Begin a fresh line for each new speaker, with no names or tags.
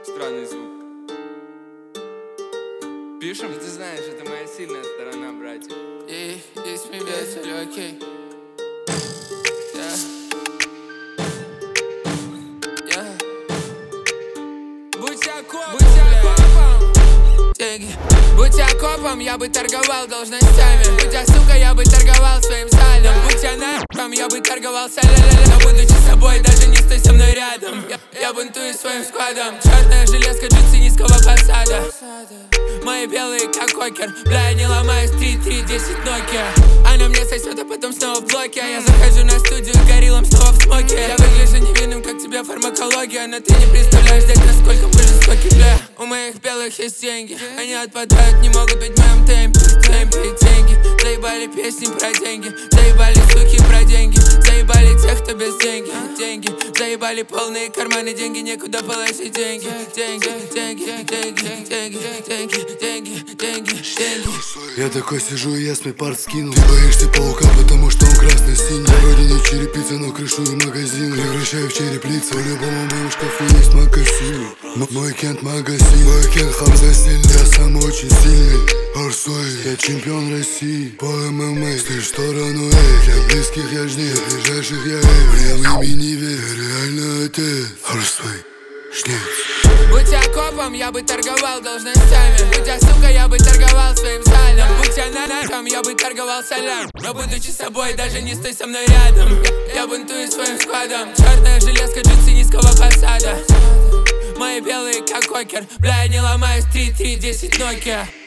Странный звук. Пишем? Ты знаешь, это моя сильная сторона, братик.
Здесь смеется, все окей. Будь окопом, деньги. Будь окопом, я бы торговал должностями. Будь я, сука, я бы торговал своим сальдом. Будь я нахуй, я бы торговал но будучи собой, даже не стой со мной рядом. Я бунтую своим складом. Черная железка, джинсы низкого посада. Мои белые как кокер. Бля, я не ломаюсь, 3-3-10 Nokia. Она мне сосет, а потом снова в блоке. А я захожу на студию гориллом снова в смоке. Я выгляжу невинным, как тебе фармакология. Но ты не представляешь, здесь насколько мы жестоки, бля. У моих белых есть деньги. Они отпадают, не могут быть в моем темпе. Деньги. Заебали песни про деньги. Заебали суки про деньги. Заебали тех, кто без деньги. Заебали полные карманы, деньги, некуда положить деньги. Деньги.
Я такой сижу и я смейпарт скинул. Ты боишься паука, потому что он красно-синий. Вроде не черепица, но крышую магазин. Превращаю в череплицу. По-любому в моем шкафу есть магазин. Мой кент магазин. Мой кент Хамза сильный. Я сам очень сильный. Арсой, я чемпион России по ММА. Слышь, сторону эй. Для близких я жди, для ближайших я эй. Прям не верь, реально отец. Арсой, жнец.
Будь окопом, я бы торговал должностями. Будь я, сука, я бы торговал своим сальдом. Будь я нахуй, я бы торговал солям. Но будучи собой, даже не стой со мной рядом. Я бунтую своим складом. Черная железка, джинсы низкого посада. Мои белые как кокер. Бля, я не ломаюсь, 3-3-10 Nokia.